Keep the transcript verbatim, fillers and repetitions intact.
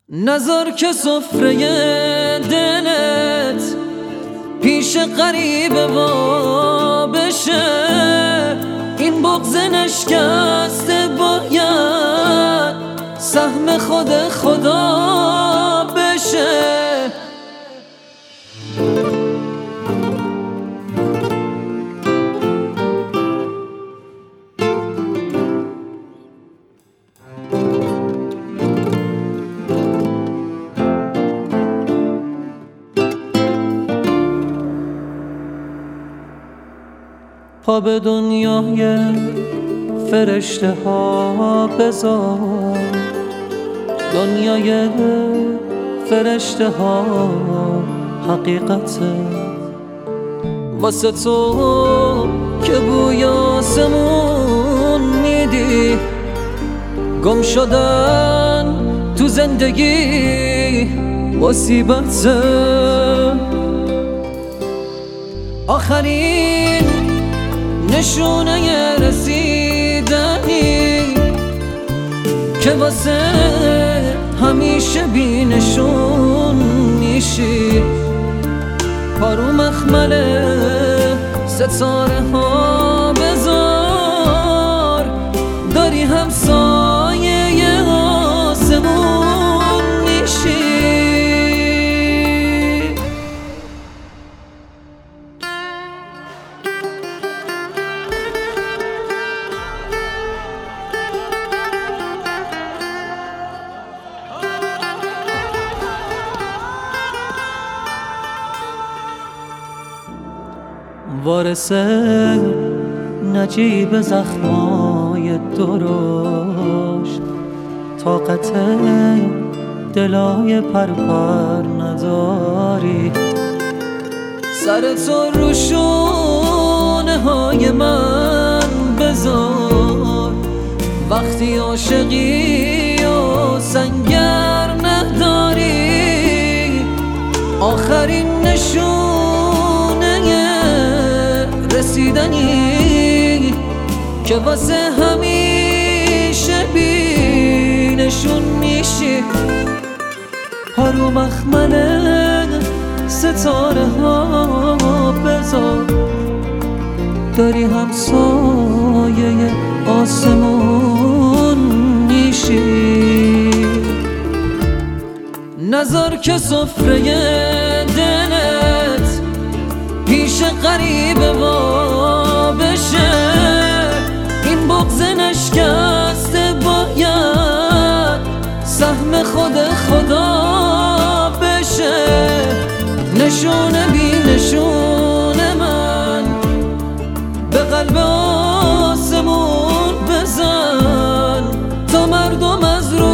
نذار که سفره دلت پیش غریبه وا بشه. این بغض نشکسته باید سهم خود خدا بشه. پا به دنیای فرشته ها بذار، دنیای فرشته ها حقیقته. واسه تو که بوی آسمون میدی، گم شدن تو زندگی مصیبته. آخرین نشونه رسیدنی که واسه همیشه بی نشون میشی. پارو مخمل ستاره ها بذار، داری همسایه آسمون میشی. وارث نجیب زخمای درشت، طاقت دلای پرپر نداری. سر تو رو شونه های من بذار، وقتی عاشقی و سنگر نداری. آخرین نشونه رسیدنی که واسه همیشه بی نشون میشی. پارو مخمل ستاره ها بذار، داری همسایه آسمون میشی. نذار که سفره دلت پیش غریبه وا بشه. این بغض نشکسته باید سهم خود خدا بشه. نشونه بی نشونه من به قلب آسمون بزن، تا مردم از رو